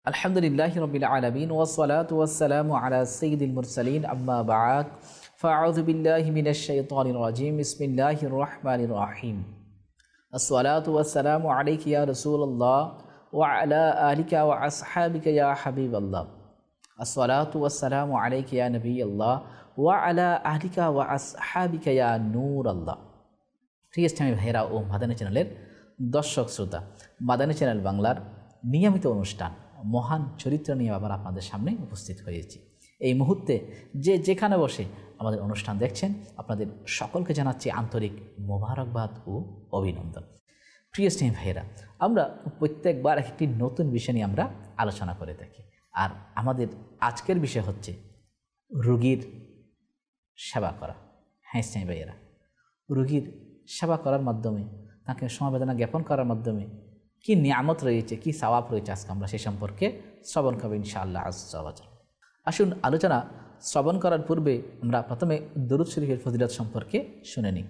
আলহামদুলিল্লাহি রাব্বিল আলামিন ওয়াসসালাতু ওয়াসসালামু আলা সাইয়্যিদিল মুরসালিন আম্মা বা'দ ফাআউযু বিল্লাহি মিনাশ শাইতানির রাজীম বিসমিল্লাহির রহমানির রহিম আসসালাতু ওয়াসসালামু আলাইকা ইয়া রাসূলুল্লাহ ওয়া আলা আলিকা ওয়া আসহাবিকা ইয়া হাবিবাল্লাহ আসসালাতু ওয়াসসালামু আলাইকা ইয়া নবিয়াল্লাহ ওয়া আলা আলিকা ওয়া আসহাবিকা ইয়া নূরাল্লাহ। প্রিয় ইসলামী ভাইরা ও মাদানী চ্যানেলের দর্শক শ্রোতা, মাদানী চ্যানেল বাংলার নিয়মিত অনুষ্ঠান মহান চরিত্র নিয়ে আবার আপনাদের সামনে উপস্থিত হয়েছি। এই মুহূর্তে যে যেখানে বসে আমাদের অনুষ্ঠান দেখছেন, আপনাদের সকলকে জানাচ্ছি আন্তরিক মোবারকবাদ ও অভিনন্দন। প্রিয় স্নেহী ভাইয়েরা, আমরা প্রত্যেকবার একটি নতুন বিষয় নিয়ে আমরা আলোচনা করে থাকি, আর আমাদের আজকের বিষয় হচ্ছে রোগীর সেবা করা। হ্যাঁ স্নেহী ভাইয়েরা, রোগীর সেবা করার মাধ্যমে, তাকে সমবেদনা জ্ঞাপন করার মাধ্যমে কি নিয়ামত রয়েছে, কি সওয়াব রয়েছে, আজকে আমরা সেই সম্পর্কে শ্রবণ করব ইনশাআল্লাহ আজ্জা ওয়া জাল। আসুন আলোচনা শ্রবণ করার পূর্বে আমরা প্রথমে দরুদ শরীফের ফজিলত সম্পর্কে শুনে নিই।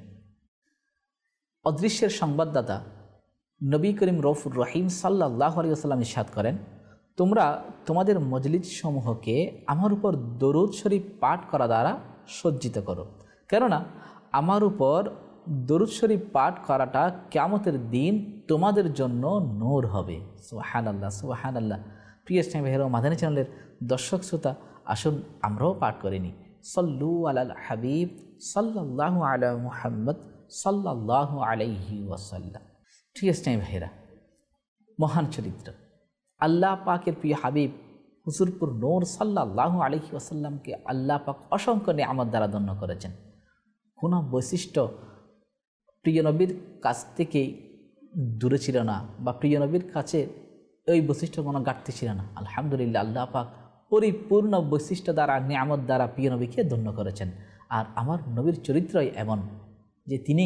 অদৃশ্যের সংবাদদাতা নবী করিম রউফুর রহিম সাল্লাল্লাহু আলাইহি ওয়াসাল্লাম ইরশাদ করেন, তোমরা তোমাদের মজলিস সমূহকে আমার উপর দরুদ শরীফ পাঠ করা দ্বারা সজ্জিত করো, কেননা আমার উপর দরুদ শরীফ পাঠ করাটা কিয়ামতের দিন তোমাদের জন্য নূর হবে। সুবহানাল্লাহ, সুবহানাল্লাহ। প্রিয় ইসলামী ভাইয়েরা, মাদানী চ্যানেলের দর্শক শ্রোতা, আসুন আমরাও পাঠ করিনি সল্লু আলাল হাবিব সাল্লাল্লাহু আলা মুহাম্মদ সাল্লাল্লাহু আলাইহি ওয়াসাল্লাম। প্রিয় ইসলামী ভাইয়েরা, মহান চরিত্র আল্লাহ পাকের প্রিয় হাবিব হুজুরপুর নূর সাল্লাল্লাহু আলাইহি ওয়াসাল্লামকে আল্লাহ পাক অসংখ্য নিয়ামত দ্বারা ধন্য করেছেন। কোনো বৈশিষ্ট্য প্রিয় নবীর কাছ থেকে দূরে ছিল না, বা প্রিয় নবীর কাছে ওই বৈশিষ্ট্য কোনো ঘাটতি ছিল না। আলহামদুলিল্লাহ, আল্লাহ পাক পরিপূর্ণ বৈশিষ্ট্য দ্বারা, নিয়ামত দ্বারা প্রিয় নবীকে ধন্য করেছেন। আর আমার নবীর চরিত্রই এমন যে তিনি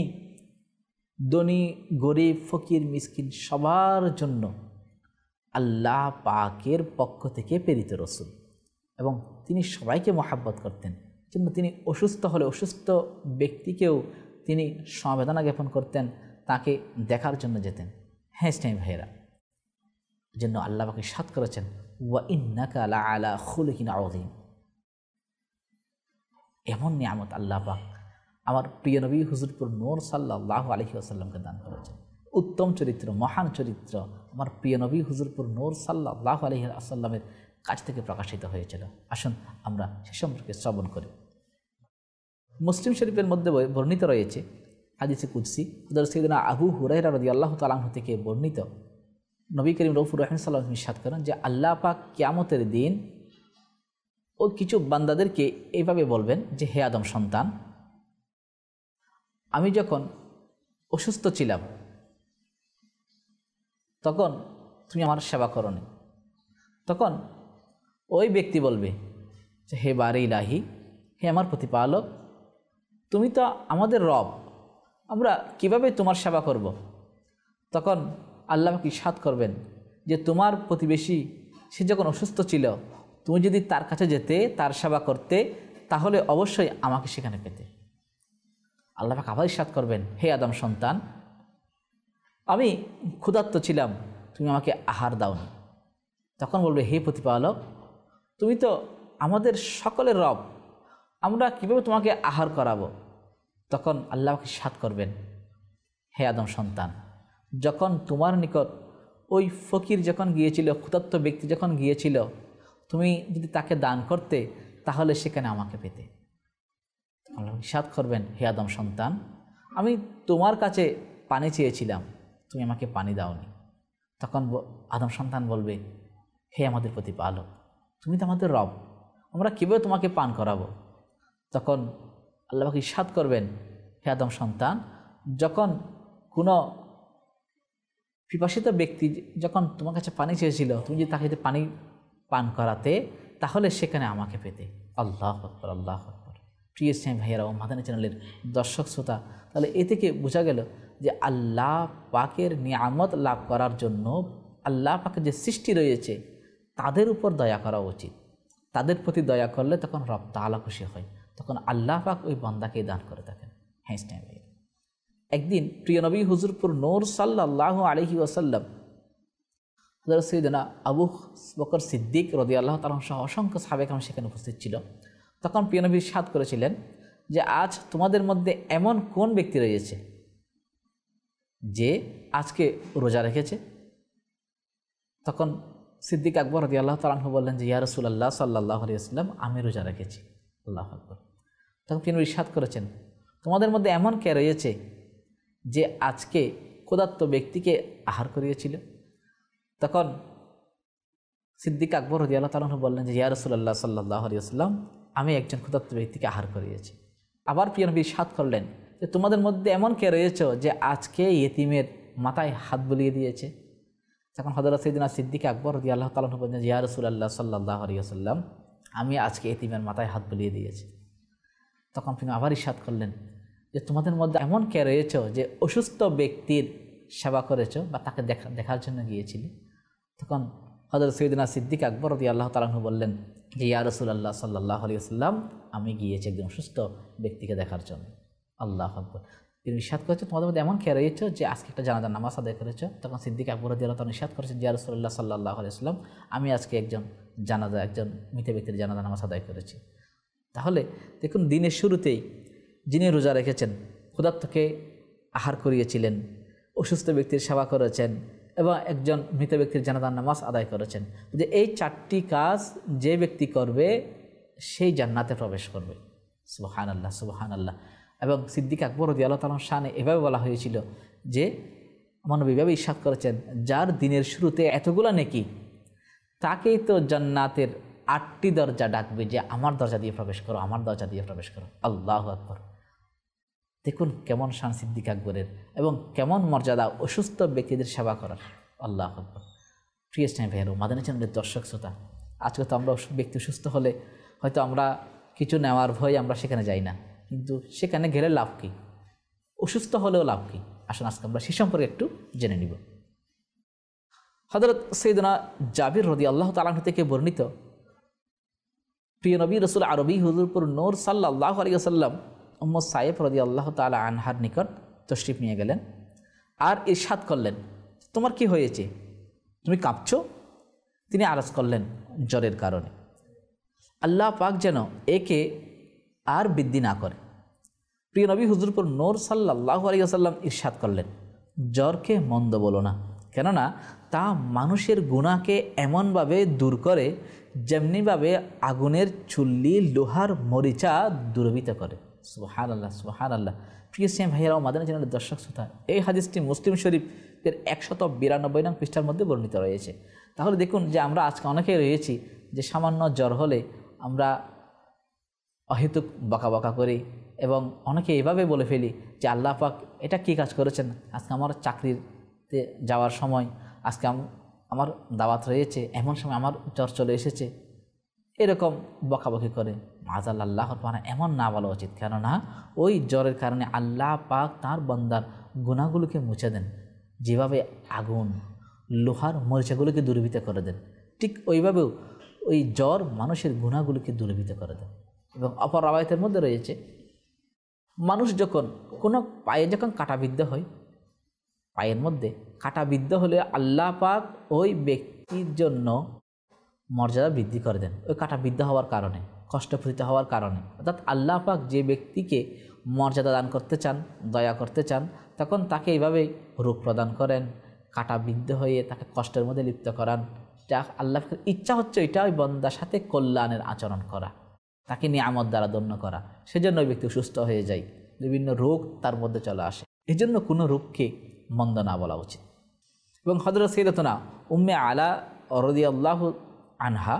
ধনী, গরিব, ফকির, মিসকিন সবার জন্য আল্লাহ পাকের পক্ষ থেকে প্রেরিত রসুল, এবং তিনি সবাইকে মহাব্বত করতেন। জন্য তিনি অসুস্থ হলে অসুস্থ ব্যক্তিকেও তিনি সমবেদনা জ্ঞাপন করতেন, তাকে দেখার জন্য যেতেন। হ্যাঁ ইসলামী ভাইয়েরা, জন্য আল্লাহ পাক ইরশাদ করেছেন, ওয়া ইন্নাকা লাআলা খুলুকিন আযীম। এমন নিয়ামত আল্লাহ পাক আমার প্রিয় নবী হুজুরপুর নূর সাল্লাল্লাহু আলাইহি ওয়াসাল্লামকে দান করেছেন। উত্তম চরিত্র, মহান চরিত্র আমার প্রিয় নবী হুজুরপুর নূর সাল্লাল্লাহু আলাইহি ওয়াসাল্লামের কাছ থেকে প্রকাশিত হয়েছিল। আসুন আমরা সে সম্পর্কে শ্রবণ করি। মুসলিম শরীফের মধ্যে বর্ণিত রয়েছে হাদিসে কুদসি, হযরত সাইয়েদনা আবু হুরায়রা রাদিয়াল্লাহু তাআলা আনহু থেকে বর্ণিত, নবী করিম রউফুর রহিম সাল্লাল্লাহু আলাইহি ওয়াসাল্লাম ইরশাদ করেন যে আল্লাহ পাক কিয়ামতের দিন ও কিছু বান্দাদেরকে এইভাবে বলবেন যে, হে আদম সন্তান, আমি যখন অসুস্থ ছিলাম তখন তুমি আমার সেবা করনি। তখন ওই ব্যক্তি বলবে যে, হে বারে ইলাহি, হে আমার প্রতিপালক, তুমি তো আমাদের রব, আমরা কিভাবে তোমার সেবা করব? তখন আল্লাহ পাক ইরশাদ করবেন যে, তোমার প্রতিবেশী সে যখন অসুস্থ ছিল, তুমি যদি তার কাছে যেতে, তার সেবা করতে, তাহলে অবশ্যই আমাকে সেখানে পেতে। আল্লাহ পাক আবার ইরশাদ করবেন, হে আদম সন্তান, আমি ক্ষুধার্ত ছিলাম, তুমি আমাকে আহার দাওনি। তখন বলবে, হে প্রতিপালক, তুমি তো আমাদের সকলের রব, আমরা কীভাবে তোমাকে আহার করাবো? তখন আল্লাহ পাক ইরশাদ করবেন, হে আদম সন্তান, যখন তোমার নিকট ওই ফকির যখন গিয়েছিল, ক্ষুধার্ত ব্যক্তি যখন গিয়েছিল, তুমি যদি তাকে দান করতে, তাহলে সেখানে আমাকে পেতে। আল্লাহ ইরশাদ করবেন, হে আদম সন্তান, আমি তোমার কাছে পানি চেয়েছিলাম, তুমি আমাকে পানি দাওনি। তখন আদম সন্তান বলবে, হে আমাদের প্রতিপালক, তুমি তো আমাদের রব, আমরা কীভাবে তোমাকে পান করাবো? তখন আল্লাহ পাক ইরশাদ করবেন, হে আদম সন্তান, যখন কোনো পিপাসিত ব্যক্তি যখন তোমার কাছে পানি চেয়েছিল, তুমি যদি তাকে পানি পান করাতে, তাহলে সেখানে আমাকে পেতে। আল্লাহু আকবার, আল্লাহু আকবার। প্রিয় ইসলামী ভাইয়েরা ও মাদানী চ্যানেলের দর্শক শ্রোতা, তাহলে এ থেকে বোঝা গেল যে আল্লাহ পাকের নিয়ামত লাভ করার জন্য আল্লাহ পাকের যে সৃষ্টি রয়েছে তাদের উপর দয়া করা উচিত। তাদের প্রতি দয়া করলে তখন রব তাআলা খুশি হয়, তখন আল্লাহ পাক ওই বান্দাকে দান করে থাকেন। হ্যাঁ ইসলামী ভাইয়েরা, একদিন প্রিয় নবী হুজুরপুর নূর সাল্লাল্লাহু আলাইহি ওয়াসাল্লাম হযরত সাইয়েদনা আবু বকর সিদ্দিক রাদিয়াল্লাহু তাআলা সহ অসংখ্য সাহাবা কেরাম সেখানে উপস্থিত ছিল। তখন প্রিয় নবী ইরশাদ করেছিলেন যে আজ তোমাদের মধ্যে এমন কোন ব্যক্তি রয়েছে যে আজকে রোজা রেখেছে? তখন সিদ্দিক আকবর রাদিয়াল্লাহু তাআলা বললেন যে ইয়া রাসূলুল্লাহ সাল্লাল্লাহু আলাইহি ওয়াসাল্লাম, আমি রোজা রেখেছি। আল্লাহু আকবার। তখন প্রিয় নবী ইরশাদ করেছেন, তোমাদের মধ্যে এমন কে রয়েছে যে আজকে ক্ষুধার্ত ব্যক্তিকে আহার করিয়েছিল? তখন সিদ্দিক আকবর রাদিয়াল্লাহু তাআলা বললেন যে ইয়া রাসূলুল্লাহ সাল্লাল্লাহু আলাইহি ওয়াসাল্লাম, আমি একজন ক্ষুধার্ত ব্যক্তিকে আহার করিয়েছি। আবার প্রিয় নবী ইরশাদ করলেন যে তোমাদের মধ্যে এমন কে রয়েছে যে আজকে ইয়েতিমের মাথায় হাত বুলিয়ে দিয়েছে? তখন হযরত সাইয়েদনা সিদ্দিক আকবর রাদিয়াল্লাহু তাআলা বললেন যে ইয়া রাসূলুল্লাহ সাল্লাল্লাহু আলাইহি ওয়াসাল্লাম, আমি আজকে ইয়েতিমের মাথায় হাত বুলিয়ে দিয়েছি। তখন তিনি আবার ইরশাদ করলেন যে তোমাদের মধ্যে এমন কে রয়েছে যে অসুস্থ ব্যক্তির সেবা করেছ বা তাকে দেখার জন্য গিয়েছিলে? তখন হযরত সাইয়েদনা সিদ্দিক আকবর রাদিয়াল্লাহু তাআলা বললেন যে ইয়া রাসূলুল্লাহ সাল্লাল্লাহু আলাইহি ওয়াসাল্লাম, আমি গিয়েছি একজন অসুস্থ ব্যক্তিকে দেখার জন্য। আল্লাহু আকবার। তিনি ইরশাদ করেছেন তোমাদের মধ্যে এমন কে রয়েছে যে আজকে একটা জানাজার নামাজ আদায় করেছ? তখন সিদ্দিক আকবর রাদিয়াল্লাহু তাআলা ইরশাদ করেছেন যে ইয়া রাসূলুল্লাহ সাল্লাল্লাহু আলাইহি ওয়াসাল্লাম, আমি আজকে একজন মৃত ব্যক্তির জানাজা নামাজ আদায় করেছি। তাহলে দেখুন, দিনের শুরুতেই যিনি রোজা রেখেছেন, ক্ষুধার্তকে আহার করিয়েছিলেন, অসুস্থ ব্যক্তির সেবা করেছেন এবং একজন মৃত ব্যক্তির জানাজার নামাজ আদায় করেছেন, যে এই চারটি কাজ যে ব্যক্তি করবে সেই জান্নাতে প্রবেশ করবে। সুবহানাল্লাহ, সুবহানাল্লাহ। এবং সিদ্দিক আকবর রাদিয়াল্লাহু তাআলার শানে এভাবে বলা হয়েছিল যে মহানবী এভাবে ইরশাদ করেছেন, যার দিনের শুরুতে এতগুলা নেকি, তাকেই তো জান্নাতের 8টি দরজা ডাকবে যে আমার দরজা দিয়ে প্রবেশ করো, আমার দরজা দিয়ে প্রবেশ করো। আল্লাহু আকবার। দেখুন কেমন শান সিদ্দিক আকবরের এবং কেমন মর্যাদা অসুস্থ ব্যক্তিদের সেবা করার। আল্লাহু আকবার। প্রিয় ইসলামী ভাইয়েরা, মাদানী চ্যানেলের দর্শক শ্রোতা, আজকে তো আমরা ব্যক্তি সুস্থ হলে হয়তো আমরা কিছু নেওয়ার ভয় আমরা সেখানে যাই না, কিন্তু সেখানে গেলে লাভ কী? অসুস্থ হলেও লাভ কী? আসুন আজকে আমরা সে সম্পর্কে একটু জেনে নিব। হযরত সাইয়েদনা জাবির রাদিয়াল্লাহু তাআলা থেকে বর্ণিত, প্রিয় নবী রাসূল আরবী হুজুরপুর নূর সাল্লাল্লাহু আলাইহি ওয়াসাল্লাম উম্মু সাইফ রাদিয়াল্লাহু তাআলা আনহার নিকট তশরিফ নিয়ে গেলেন আর ইরশাদ করলেন, তোমার কি হয়েছে? তুমি কাঁপছো? তিনি আরজ করলেন, জ্বরের কারণে। আল্লাহ পাক যেন একে আর বৃদ্ধি না করে। প্রিয় নবী হুজুরপুর নূর সাল্লাল্লাহু আলাইহি ওয়াসাল্লাম ইরশাদ করলেন, জ্বরকে মন্দ বলো না, কেননা তা মানুষের গুনাহকে এমনভাবে দূর করে যেমনিভাবে আগুনের চুল্লি লোহার মরিচা দূরীভূত করে। সুবহানাল্লাহ, সুবহানাল্লাহ। প্রিয় ইসলামী ভাইয়েরা ও মাদানী চ্যানেলের দর্শক শ্রোতা, এই হাদিসটি মুসলিম শরীফের 192 নং পৃষ্ঠার মধ্যে বর্ণিত রয়েছে। তাহলে দেখুন যে আমরা আজকে অনেকেই রয়েছি যে সামান্য জ্বর হলে আমরা অহেতুক বকা করি এবং অনেকে এভাবে বলে ফেলি যে আল্লাহ পাক এটা কী কাজ করেছেন, আজকে আমার চাকরিতে যাওয়ার সময়, আজকে আমার দাওয়াত রয়েছে, এমন সময় আমার জ্বর চলে এসেছে, এরকম বকাবকি করে। মাযাল্লাহ, আল্লাহর পানা এমন না বলা উচিত, কেননা ওই জ্বরের কারণে আল্লাহ পাক তার বান্দার গুনাহগুলোকে মুছে দেন, যেভাবে আগুন লোহার মরিচাগুলোকে দূরীভূত করে দেন, ঠিক ওইভাবেও ওই জ্বর মানুষের গুনাহগুলোকে দূরীভূত করে দেন। এবং অপর রাওয়ায়াতের মধ্যে রয়েছে, মানুষ যখন কোনো পায়ে যখন কাঁটাবিদ্ধ হয়, পায়ের মধ্যে কাঁটাবিদ্ধ হলে আল্লাহ পাক ওই ব্যক্তির জন্য মর্যাদা বৃদ্ধি করে দেন, ওই কাঁটাবিদ্ধ হওয়ার কারণে, কষ্টপ্রীত হওয়ার কারণে। অর্থাৎ আল্লাহ পাক যে ব্যক্তিকে মর্যাদা দান করতে চান, দয়া করতে চান, তখন তাকে এইভাবে রূপ প্রদান করেন, কাঁটাবিদ্ধ হয়ে তাকে কষ্টের মধ্যে লিপ্ত করান। যা আল্লাহর ইচ্ছা হচ্ছে এটা ওই বান্দার সাথে কল্যাণের আচরণ করা, তাকে নিয়ামত দ্বারা ধন্য করা। সেজন্য ওই ব্যক্তি সুস্থ হয়ে যায়, বিভিন্ন রোগ তার মধ্যে চলে আসে। এই জন্য কোনো রোগকে মন্দ না বলা উচিত। এবং হযরত সাইয়্যিদাতুনা উম্মে আলা রাদিয়াল্লাহু আনহা,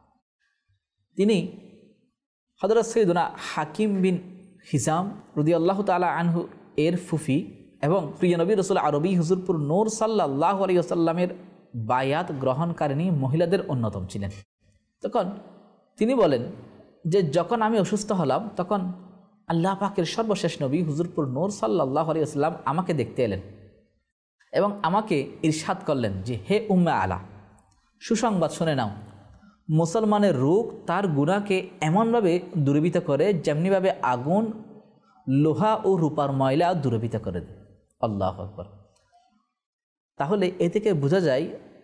তিনি হযরত সাইয়্যিদুনা হাকিম বিন হিজাম রাদিয়াল্লাহু তাআলা আনহু এর ফুফি এবং প্রিয় নবী রাসূল আরবী হুজুরপুর নূর সাল্লাল্লাহু আলাইহি ওয়াসাল্লামের বায়াত গ্রহণকারিণী মহিলাদের অন্যতম ছিলেন। তখন তিনি বলেন যে যখন আমি অসুস্থ হলাম, তখন আল্লাহ পাকের সর্বশেষ নবী হুজুরপুর নূর সাল্লাল্লাহু আলাইহি ওয়াসাল্লাম আমাকে দেখতে এলেন এবং আমাকে ইরশাদ করলেন যে হে উম্মে আলা, সুসংবাদ শুনে নাও, মুসলমানের রোগ তার গুনাহকে এমনভাবে দূরীভূত করে যেমনিভাবে আগুন লোহা ও রূপার ময়লা দূরীভূত করে দেয়। আল্লাহু আকবার। তাহলে এ থেকে বোঝা যায়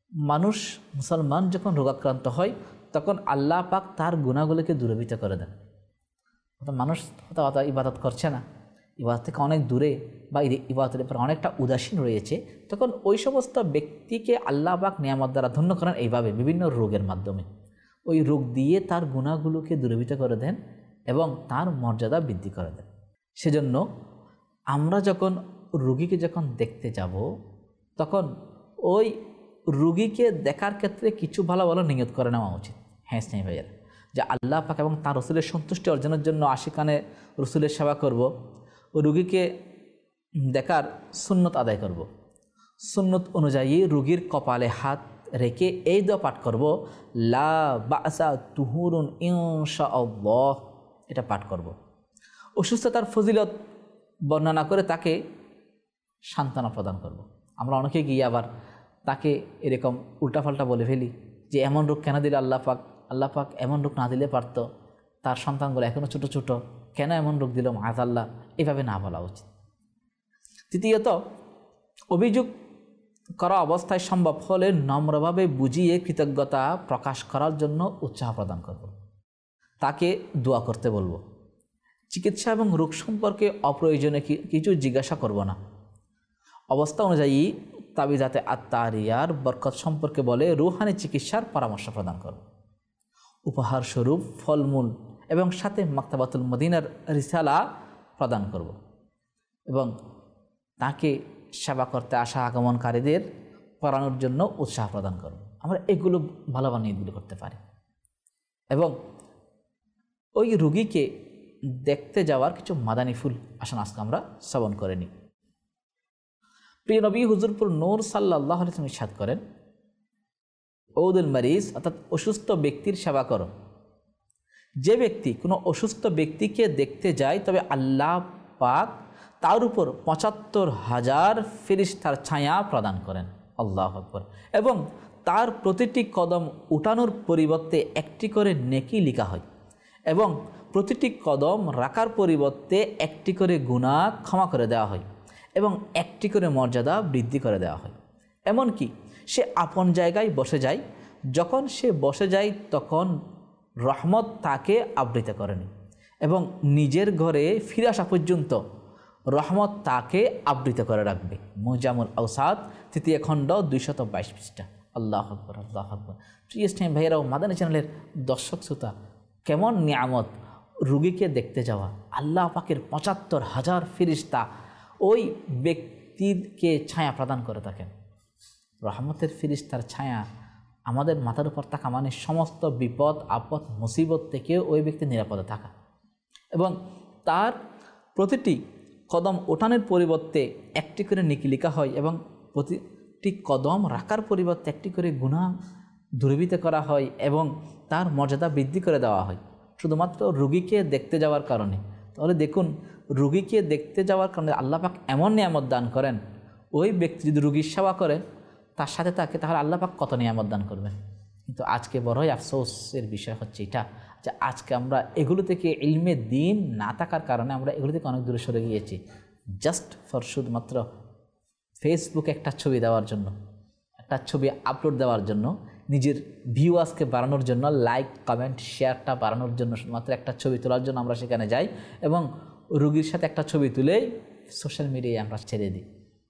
মানুষ মুসলমান যখন রোগাক্রান্ত হয় তখন আল্লাহ পাক তার গুনাহগুলোকে দূরীভূত করে দেন। অর্থাৎ মানুষ হয়তো ইবাদত করছে না, ইবাদত থেকে অনেক দূরে বা ইবাদতের ব্যাপারে অনেকটা উদাসীন রয়েছে, তখন ওই সমস্ত ব্যক্তিকে আল্লাহ পাক নিয়ামত দ্বারা ধন্য করেন এইভাবে বিভিন্ন রোগের মাধ্যমে। ওই রোগ দিয়ে তার গুনাহগুলোকে দূরীভূত করে দেন এবং তার মর্যাদা বৃদ্ধি করে দেন। সেজন্য আমরা যখন রোগীকে যখন দেখতে যাব তখন ওই রোগীকে দেখার ক্ষেত্রে কিছু ভালো ভালো নিয়ত করে নেওয়া উচিত। হ্যাঁ স্নেহী ভাইয়েরা, যে আল্লাহ পাক এবং তার রসুলের সন্তুষ্টি অর্জনের জন্য আশিকানে রসুলের সেবা করব, ও রোগীকে দেখার সুন্নত আদায় করব। সুন্নত অনুযায়ী রোগীর কপালে হাত রেখে এই দোয়া পাঠ করব, লা বাসা তুহুরুন ইনশাআল্লাহ, এটা পাঠ করব। অসুস্থতার ফজিলত বর্ণনা করে তাকে সান্ত্বনা প্রদান করব। আমরা অনেকে গিয়ে আবার তাকে এরকম উল্টাপাল্টা বলে ফেলি যে এমন রোগ কেন দিলে আল্লাহ পাক এমন রোগ না দিলে পারত, তার সন্তানগুলো এখনও ছোট ছোট, কেন এমন রোগ দিল মাআযাল্লাহ, এভাবে না বলা উচিত। তৃতীয়ত, অভিযোগ করা অবস্থায় সম্ভব হলে নম্রভাবে বুঝিয়ে কৃতজ্ঞতা প্রকাশ করার জন্য উৎসাহ প্রদান করব। তাকে দোয়া করতে বলবো। চিকিৎসা এবং রোগ সম্পর্কে অপ্রয়োজনে কিছু জিজ্ঞাসা করব না। অবস্থা অনুযায়ী তাবিজাতে আত্মারিয়ার বরকত সম্পর্কে বলে রুহানি চিকিৎসার পরামর্শ প্রদান করব। উপহার স্বরূপ ফলমূল এবং সাথে মাকতাবাতুল মদিনার রিসালা প্রদান করব এবং তাকে সেবা করতে আসা আগমনকারীদের পড়ানোর জন্য উৎসাহ প্রদান করব। আমরা এগুলো ভালো নিয়তগুলো করতে পারি এবং ওই রোগীকে দেখতে যাওয়ার কিছু মাদানী ফুল আসুন আজকে আমরা শ্রবণ করে নিই। প্রিয় নবী হুজুরপুর নূর সাল্লাল্লাহু আলাইহি ওয়াসাল্লাম ইরশাদ করেন, ওদুল মারিজ অর্থাৎ অসুস্থ ব্যক্তির সেবা করো। যে ব্যক্তি কোনো অসুস্থ ব্যক্তিকে দেখতে যায় তবে আল্লাহ পাক তার উপর ৭৫,০০০ ফেরেশতার ছায়া প্রদান করেন। আল্লাহু আকবার। এবং তার প্রতিটি কদম উঠানোর পরিবর্তে একটি করে নেকি লেখা হয় এবং প্রতিটি কদম রাখার পরিবর্তে একটি করে গুনাহ ক্ষমা করে দেওয়া হয় এবং একটি করে মর্যাদা বৃদ্ধি করে দেওয়া হয়। এমনকি সে আপন জায়গায় বসে যায়, যখন সে বসে যায় তখন রহমত তাকে আবৃত করেনি এবং নিজের ঘরে ফিরে আসা পর্যন্ত রহমত তাকে আবৃত করে রাখবে। মুজামুল আওসাত ৩য় খণ্ড ২২২ পৃষ্ঠা। আল্লাহু আকবার, আল্লাহু আকবার। প্রিয় স্নেহ ভাইয়েরাও, মাদানী চ্যানেলের দর্শক শ্রোতা, কেমন নিয়ামত রোগীকে দেখতে যাওয়া। আল্লাহ পাকের ৭৫,০০০ ফেরেশতা ওই ব্যক্তিকে ছায়া প্রদান করে থাকেন। রহমতের ফেরেশতার ছায়া আমাদের মাথার উপর থাকা মানে সমস্ত বিপদ আপদ মুসিবত থেকে ওই ব্যক্তি নিরাপদে থাকা এবং তার প্রতিটি কদম ওঠানোর পরিবর্তে একটি করে নেকি লেখা হয় এবং প্রতিটি কদম রাখার পরিবর্তে একটি করে গুনাহ দূরীভূত করা হয় এবং তার মর্যাদা বৃদ্ধি করে দেওয়া হয় শুধুমাত্র রোগীকে দেখতে যাওয়ার কারণে। তাহলে দেখুন, রোগীকে দেখতে যাওয়ার কারণে আল্লাহ পাক এমন নিয়ামত দান করেন, ওই ব্যক্তি যদি রোগীর সেবা করে তার সাথে থাকে তাহলে আল্লাহ পাক কত নিয়ামত দান করবেন। কিন্তু আজকে বড়ই আফসোসের বিষয় হচ্ছে এটা যে আজকে আমরা এগুলো থেকে ইলমে দ্বীন না থাকার কারণে আমরা এগুলো থেকে অনেক দূরে সরে গিয়েছি, জাস্ট ফর শুধুমাত্র ফেসবুকে একটা ছবি দেওয়ার জন্য, একটা ছবি আপলোড দেওয়ার জন্য, নিজের ভিউয়ার্সকে বাড়ানোর জন্য, লাইক কমেন্ট শেয়ারটা বাড়ানোর জন্য, শুধুমাত্র একটা ছবি তোলার জন্য আমরা সেখানে যাই এবং রোগীর সাথে একটা ছবি তুলেই সোশ্যাল মিডিয়ায় আমরা ছেড়ে দিই।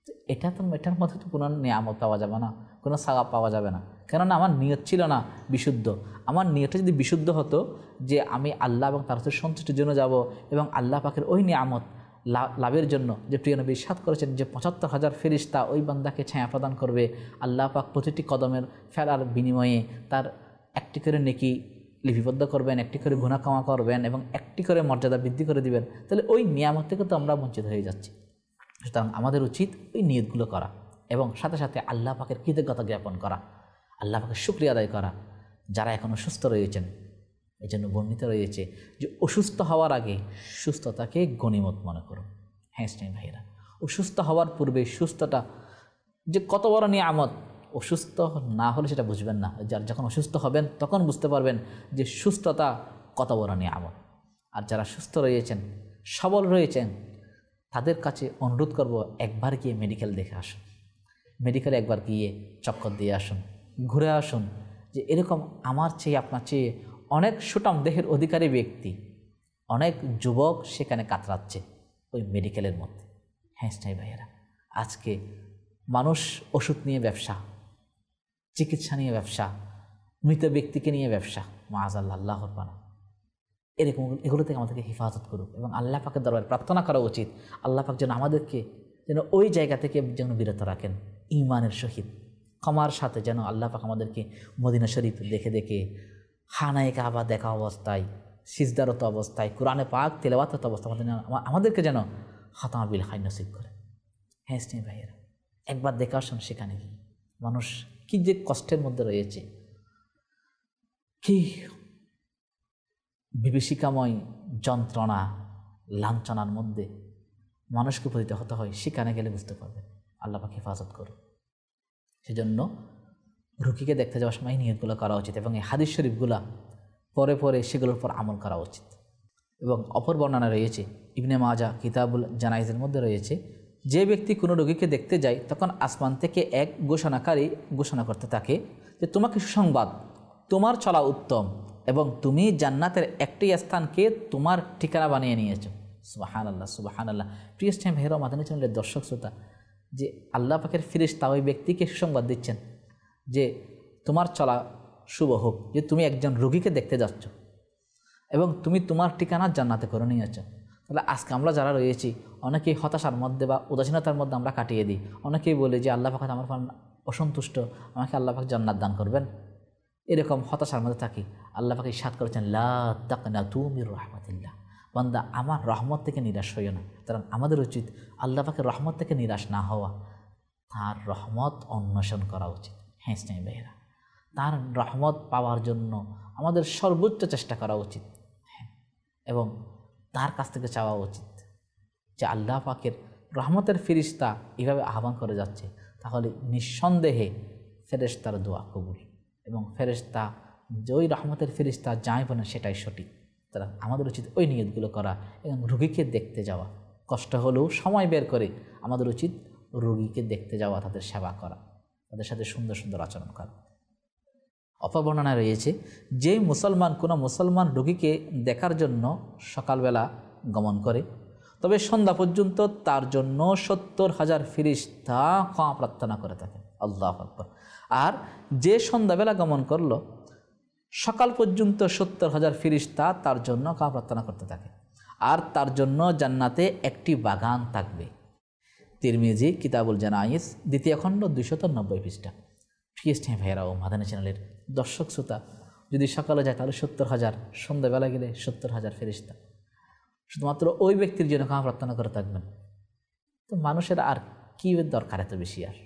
এটার মধ্যে তো কোনো নিয়ামত পাওয়া যাবে না, কোনো সাওয়াব পাওয়া যাবে না। কেননা আমার নিয়ত ছিল না বিশুদ্ধ। আমার নিয়তটা যদি বিশুদ্ধ হতো যে আমি আল্লাহ এবং তার সন্তুষ্টির জন্য যাব এবং আল্লাহ পাকের ওই নিয়ামত লাভের জন্য, যে প্রিয় নবী ইরশাদ করেছেন যে ৭৫,০০০ ফেরেশতা ওই বান্দাকে ছায়া প্রদান করবে, আল্লাহ পাক প্রতিটি কদমের ফেলার বিনিময়ে তার একটি করে নেকি লিপিবদ্ধ করবেন, একটি করে গুনাহ ক্ষমা করবেন এবং একটি করে মর্যাদা বৃদ্ধি করে দিবেন, তাহলে ওই নিয়ামত থেকে তো আমরা বঞ্চিত হয়ে যাচ্ছি। সুতরাং আমাদের উচিত ওই নিয়তগুলো করা এবং সাথে সাথে আল্লাহ পাকের কৃতজ্ঞতা জ্ঞাপন করা, আল্লাহ পাকের শুকরিয়া আদায় করা। যারা এখনও সুস্থ রয়েছেন, এই জন্য বর্ণিত রয়েছে যে অসুস্থ হওয়ার আগে সুস্থতাকে গনিমত মনে করুন। হ্যাঁ স্নেহ ভাইয়েরা, অসুস্থ হওয়ার পূর্বে সুস্থতা যে কত বড় নিয়ামত, অসুস্থ না হলে সেটা বুঝবেন না। যখন অসুস্থ হবেন তখন বুঝতে পারবেন যে সুস্থতা কত বড় নিয়ামত। আর যারা সুস্থ রয়েছেন, সবল রয়েছেন, তাদের কাছে অনুরোধ করব একবার গিয়ে মেডিকেল দেখে আসুন, মেডিকেলে একবার গিয়ে চক্কর দিয়ে আসুন, ঘুরে আসুন যে এরকম আমার চেয়ে আপনার চেয়ে অনেক সুঠাম দেহের অধিকারী ব্যক্তি, অনেক যুবক সেখানে কাতরাচ্ছে ওই মেডিকেলের মধ্যে। হ্যাঁ স্থায়ী ভাইয়েরা, আজকে মানুষ ওষুধ নিয়ে ব্যবসা, চিকিৎসা নিয়ে ব্যবসা, মৃত ব্যক্তিকে নিয়ে ব্যবসা, মাআযাল্লাহ, আল্লাহর পানা। এগুলো থেকে আমাদেরকে হেফাজত করুক এবং আল্লাহ পাকের দরবারে প্রার্থনা করা উচিত আল্লাহ পাক যেন আমাদেরকে যেন ওই জায়গা থেকে যেন বিরত রাখেন ঈমানের সহিত, ক্ষমার সাথে, যেন আল্লাহ পাক আমাদেরকে মদিনা শরীফ দেখে দেখে, খানায়ে কাবা দেখা অবস্থায়, সিজদারত অবস্থায়, কোরআনে পাক তেলাওয়াতরত অবস্থায় আমাদেরকে যেন খাতামা বিল খাইর নসিব করে। হ্যাঁ স্নেহ ভাইয়েরা, একবার দেখে আসুন সেখানে মানুষ কি যে কষ্টের মধ্যে রয়েছে, কি বিভীষিকাময় যন্ত্রণা লাঞ্ছনার মধ্যে মানুষকে পতিত হতে হয়, সেখানে গেলে বুঝতে পারবে। আল্লাহ পাক হেফাজত করুন। সেজন্য রুগীকে দেখতে যাওয়ার সময় নিয়তগুলো করা উচিত এবং এই হাদিস শরীফগুলা পরে পরে সেগুলোর উপর আমল করা উচিত। এবং অপর বর্ণনা রয়েছে ইবনে মাজাহ কিতাবুল জানাইজের মধ্যে রয়েছে, যে ব্যক্তি কোনো রোগীকে দেখতে যায় তখন আসমান থেকে এক ঘোষণাকারী ঘোষণা করতে থাকে যে তোমাকে সুসংবাদ, তোমার চলা উত্তম এবং তুমি জান্নাতের একটি স্থানকে তোমার ঠিকানা বানিয়ে নিয়েছো। সুবহানাল্লাহ, সুবহানাল্লাহ। প্রিয় স্নেহ ভাইয়েরা, মাদানী চ্যানেলের দর্শক শ্রোতা, যে আল্লাহ পাকের ফেরেশতা ওই ব্যক্তিকে সুসংবাদ দিচ্ছেন যে তোমার চলা শুভ হোক, যে তুমি একজন রোগীকে দেখতে যাচ্ছ এবং তুমি তোমার ঠিকানা জান্নাতে করে নিয়েছ। তাহলে আজকে আমরা যারা রয়েছি অনেকেই হতাশার মধ্যে বা উদাসীনতার মধ্যে আমরা কাটিয়ে দিই। অনেকেই বলি যে আল্লাহ পাক আমার অসন্তুষ্ট, আমাকে আল্লাহ পাক জান্নাত দান করবেন, এরকম হতাশার মধ্যে থাকি। আল্লাহ পাক ইরশাদ করেছেন, লা তাকনাতু মির রাহমাতিল্লাহ, বান্দা আমার রহমত থেকে নিরাশ হইও না। কারণ আমাদের উচিত আল্লাহ পাকের রহমত থেকে নিরাশ না হওয়া, তার রহমত অন্বেষণ করা উচিত। হ্যাঁ স্নেহ ভাইয়েরা, তার রহমত পাওয়ার জন্য আমাদের সর্বোচ্চ চেষ্টা করা উচিত এবং তার কাছ থেকে চাওয়া উচিত যে আল্লাহ পাকের রহমতের ফেরেশতা এভাবে আহ্বান করে যাচ্ছে, তাহলে নিঃসন্দেহে ফেরেশতার দোয়া কবুল এবং ফেরেশতা যে ওই রহমতের ফেরেশতা যাই বলেন সেটাই সঠিক। তারা আমাদের উচিত ওই নিয়তগুলো করা এবং রোগীকে দেখতে যাওয়া, কষ্ট হলেও সময় বের করে আমাদের উচিত রোগীকে দেখতে যাওয়া, তাদের সেবা করা, তাদের সাথে সুন্দর সুন্দর আচরণ করা। অপবর্ণনা রয়েছে, যে মুসলমান কোনো মুসলমান রোগীকে দেখার জন্য সকালবেলা গমন করে তবে সন্ধ্যা পর্যন্ত তার জন্য 70,000 ফেরেশতা ক্ষমা প্রার্থনা করে থাকে। আল্লাহু আকবার। আর যে সন্ধ্যাবেলা গমন করলো সকাল পর্যন্ত 70,000 ফেরেশতা তার জন্য ক্ষমা প্রার্থনা করতে থাকে, আর তার জন্য জান্নাতে একটি বাগান থাকবে। তিরমিজি কিতাবুল জানাইজ 2য় খণ্ড 290 পৃষ্ঠা। প্রিয় ভাইয়েরা ও মাদানী চ্যানেলের দর্শক শ্রোতা, যদি সকালে যায় তাহলে 70,000, সন্ধ্যাবেলা গেলে 70,000 ফেরেশতা শুধুমাত্র ওই ব্যক্তির জন্য ক্ষমা প্রার্থনা করে থাকবেন। তো মানুষের আর কী দরকার এত বেশি? আর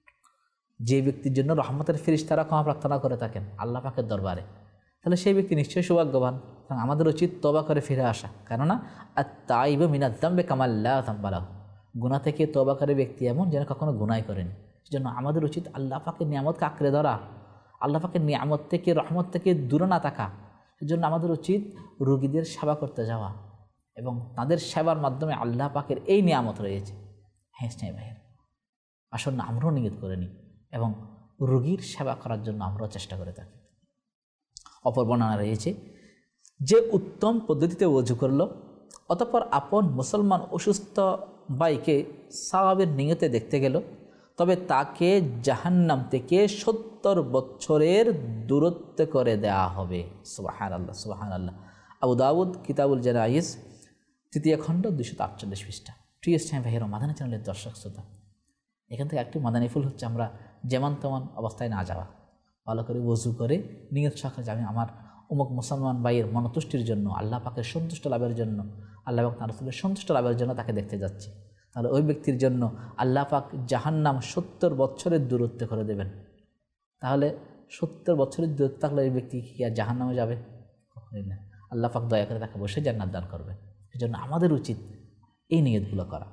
যে ব্যক্তির জন্য রহমতের ফেরেশতারা ক্ষমা প্রার্থনা করে থাকেন আল্লাহ পাকের দরবারে, তাহলে সেই ব্যক্তি নিশ্চয়ই সৌভাগ্যবান। আমাদের উচিত তওবা করে ফিরে আসা, কেননা আত-তাইবু মিনাজ যামবি কামা লা যামবা লাহু, গুনাহ থেকে তওবাকারী ব্যক্তি এমন যেন কখনো গুনাহ করেনি। সেজন্য আমাদের উচিত আল্লাহ পাকের নিয়ামতকে আঁকড়ে ধরা, আল্লাহ পাকের নিয়ামত থেকে, রহমত থেকে দূরে না থাকা। সেজন্য আমাদের উচিত রোগীদের সেবা করতে যাওয়া এবং তাদের সেবার মাধ্যমে আল্লাহ পাকের এই নিয়ামত রয়েছে। হ্যাঁ স্নেহ ভাইয়ের, আসল না আমরাও নিয়ত করে নিই এবং রোগীর সেবা করার জন্য আমরাও চেষ্টা করে থাকি। অপর বর্ণনা রয়েছে, যে উত্তম পদ্ধতিতে ওযু করল অতঃপর আপন মুসলমান অসুস্থ ভাইকে সাওয়াবের নিয়তে দেখতে গেল, তবে তাকে জাহান্নাম থেকে 70 বছরের দূরত্ব করে দেয়া হবে। সুবহানাল্লাহ, সুবহানাল্লাহ। আবু দাউদ কিতাবুল জানাইজ 3য় খণ্ড 248 পৃষ্ঠা। প্রিয় স্নেহ ভাইয়েরা, মাদানী চ্যানেলের দর্শক শ্রোতা, এখান থেকে একটি মাদানী ফুল হচ্ছে আমরা যেমন তেমন অবস্থায় না যাওয়া, ভালো করে ওযু করে নিয়ত সহকারে যে আমি আমার অমুক মুসলমান ভাইয়ের মনতুষ্টির জন্য, আল্লাহ পাকের সন্তুষ্ট লাভের জন্য, আল্লাহ এবং তার রাসূলের সন্তুষ্ট লাভের জন্য তাকে দেখতে যাচ্ছি, তাহলে ওই ব্যক্তির জন্য আল্লাহ পাক জাহান্নাম 70 বছরের দূরত্ব করে দেবেন। তাহলে 70 বছরের দূরত্ব থাকলে ওই ব্যক্তি কি আর জাহান্নামে যাবে? কখনোই না। আল্লাহ পাক দয়া করে তাকে বসে জান্নাত দান করবে। সেজন্য আমাদের উচিত এই নিয়তগুলো করা।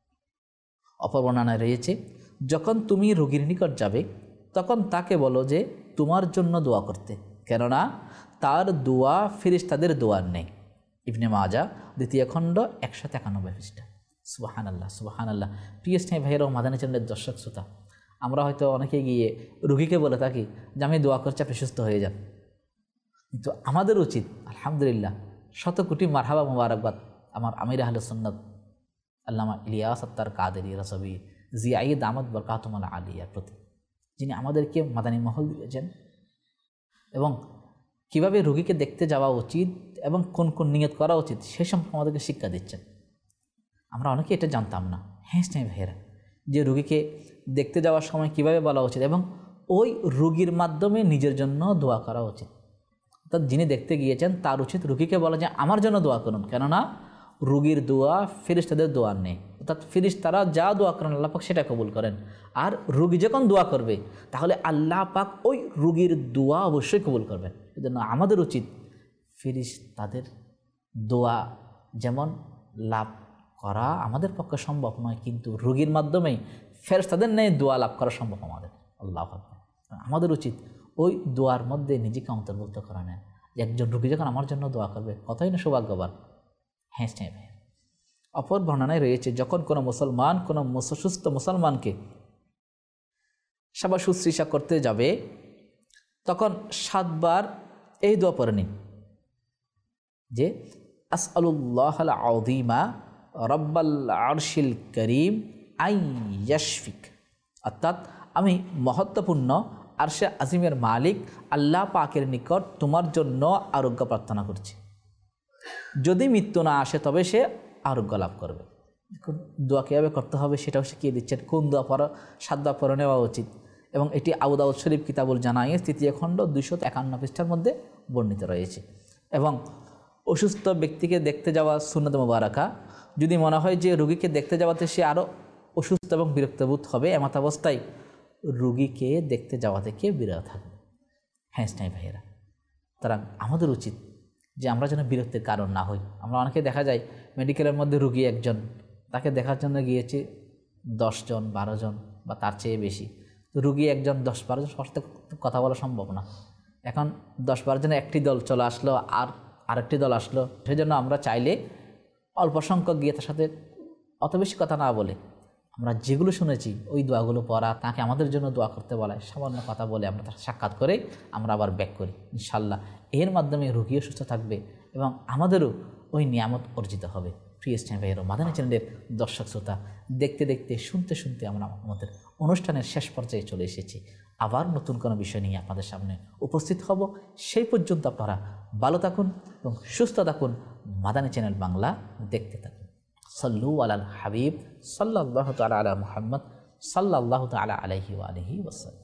অপর বর্ণনায় রয়েছে, যখন তুমি রোগীর নিকট যাবে তখন তাকে বলো যে তোমার জন্য দোয়া করতে, কেননা তার দোয়া ফেরেশতাদের দোয়ার নেই। ইবনে মাজাহ 2য় খণ্ড 191 পৃষ্ঠা। সুবহানাল্লাহ, সুবহানাল্লাহ। প্রিয় স্নেহ ভাইয়েরা ও মাদানী চ্যানেলের দর্শক শ্রোতা, আমরা হয়তো অনেকে গিয়ে রুগীকে বলে থাকি যে আমি দোয়া করছি আপনি সুস্থ হয়ে যান, কিন্তু আমাদের উচিত আলহামদুলিল্লাহ শত কোটি মারহাবা মুবারকবাদ আমার আমির আহলে সুন্নাত আল্লামা ইলিয়াস আত্তার কাদেরী রসবি জিয়াইদ আহমদ বরকাতুল্লাহ আলিয়ার প্রতি, যিনি আমাদেরকে মাদানী মহল দিয়েছেন এবং কিভাবে রোগীকে দেখতে যাওয়া উচিত এবং কোন কোন নিয়ত করা উচিত সেই সম্পর্কে আমাদেরকে শিক্ষা দিচ্ছেন। আমরা অনেকে এটা জানতাম না। হ্যাঁ ভাইয়েরা, যে রোগীকে দেখতে যাওয়ার সময় কিভাবে বলা উচিত এবং ওই রোগীর মাধ্যমে নিজের জন্য দোয়া করা উচিত। অর্থাৎ যিনি দেখতে গিয়েছেন তার উচিত রোগীকে বলা যে আমার জন্য দোয়া করুন, কেননা রোগীর দোয়া ফেরেশতাদের দোয়া নেই। অর্থাৎ ফেরেশতারা যা দোয়া করেন আল্লাহ পাক সেটা কবুল করেন, আর রোগী যখন দোয়া করবে তাহলে আল্লাহ পাক ওই রোগীর দোয়া অবশ্যই কবুল করবেন। এজন্য আমাদের উচিত ফেরেশতাদের দোয়া যেমন লাভ করা আমাদের পক্ষে সম্ভব নয়, কিন্তু রোগীর মাধ্যমেই ফেরেশতাদের ন্যায় দোয়া লাভ করা সম্ভব আমাদের। আল্লাহু আকবার। আমাদের উচিত ওই দোয়ার মধ্যে নিজেকে অন্তর্ভুক্ত করা নেয় যে একজন রোগী যখন আমার জন্য দোয়া করবে কতই না সৌভাগ্যবান। হ্যাঁ ভাই, অপর বর্ণনায় রয়েছে যখন কোনো মুসলমান কোনো সুস্থ মুসলমানকে সেবা শুশ্রূষা করতে যাবে তখন 7 বার এই দোয়া পড়ে নিন যে আসআলুল্লাহাল আযীমা রব্বাল আরশিল করিম আই ইয়াশফিক, অর্থাৎ আমি মহত্বপূর্ণ আরশে আজিমের মালিক আল্লাহ পাকের নিকট তোমার জন্য আরোগ্য প্রার্থনা করছি। যদি মৃত্যু না আসে তবে সে আরোগ্য লাভ করবে। দোয়া কীভাবে করতে হবে সেটাও শিখিয়ে দিচ্ছেন, কোন দোয়া পড়া 7 দোয়া পড়ে নেওয়া উচিত। এবং এটি আবু দাউদ শরীফ কিতাবুল জানায়েজ 3য় খণ্ড 251 পৃষ্ঠার মধ্যে বর্ণিত রয়েছে। এবং অসুস্থ ব্যক্তিকে দেখতে যাওয়া সুন্নাত মুবারাকা, যদি মনে হয় যে রোগীকে দেখতে যাওয়াতে সে আরও অসুস্থ এবং বিরক্তবোধ হবে, এমত অবস্থায় রোগীকে দেখতে যাওয়া থেকে বিরত থাকবে। হ্যাঁ ভাইয়েরা, সুতরাং আমাদের উচিত যে আমরা যেন বিরক্তির কারণ না হই। আমরা অনেকে দেখা যায় মেডিকেলের মধ্যে রোগী একজন, তাকে দেখার জন্য গিয়েছে 10 জন 12 জন বা তার চেয়ে বেশি। তো রোগী একজন 10-12 জন সবার সাথে কথা বলা সম্ভব না। এখন 10-12 জনের একটি দল চলে আসলো আর আরেকটি দল আসলো, সেই জন্য আমরা চাইলে অল্প সংখ্যক গিয়ে তার সাথে অত বেশি কথা না বলে আমরা যেগুলো শুনেছি ওই দোয়াগুলো পড়া, তাকে আমাদের জন্য দোয়া করতে বলায় সামান্য কথা বলে আমরা তার সাক্ষাৎ করে আমরা আবার ব্যাক করি। ইনশাল্লাহ এর মাধ্যমে রোগীও সুস্থ থাকবে এবং আমাদেরও ওই নিয়ামত অর্জিত হবে। প্রিয় ইসলাম ভাইয়ের মাদানী চ্যানেলের দর্শক শ্রোতা, দেখতে দেখতে শুনতে শুনতে আমরা আমাদের অনুষ্ঠানের শেষ পর্যায়ে চলে এসেছি। আবার নতুন কোনো বিষয় নিয়ে আপনাদের সামনে উপস্থিত হব। সেই পর্যন্ত আপনারা ভালো থাকুন এবং সুস্থ থাকুন। মাদানী চ্যানেল বাংলা দেখতে থাকুন। সাল্লু আলাল হাবিব সাল্লাল্লাহু তাআলা আলা মুহাম্মদ সাল্লাল্লাহু তাআলা আলাইহি ওয়া আলিহি ওয়াসাল্লাম।